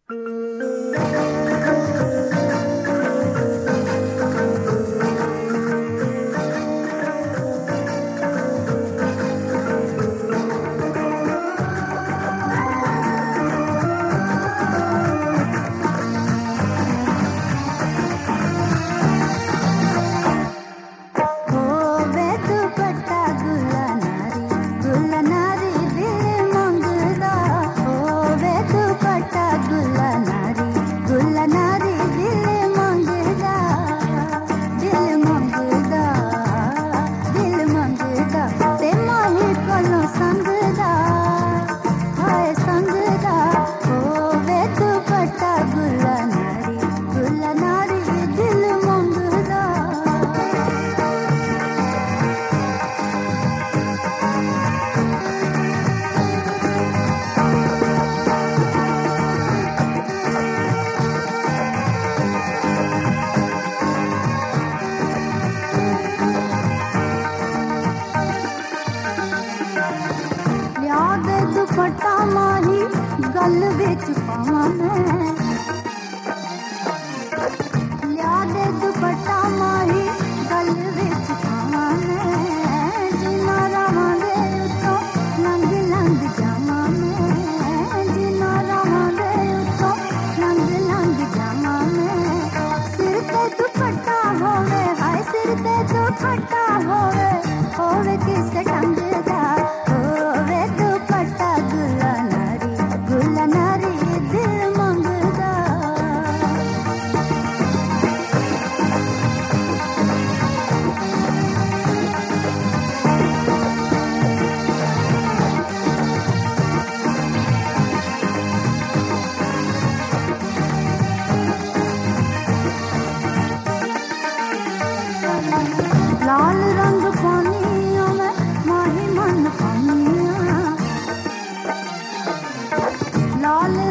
दुपट्टा माही गल विच पावां मैं, लिया दे दुपट्टा माही गल विच पावां मैं, जिन्ना रावां दे उत्तों लंघ लंघ जावां मैं, जिन्ना रावां दे उत्तों लंघ लंघ जावां मैं। सिर ते दुपट्टा होवे, हाय सिर ते दुपट्टा होवे किस ढंग दा, होवे दुपट्टा गुला नारी दिल मंगदा। लाल रंग पानिया मैं माही मन पानिया, लाल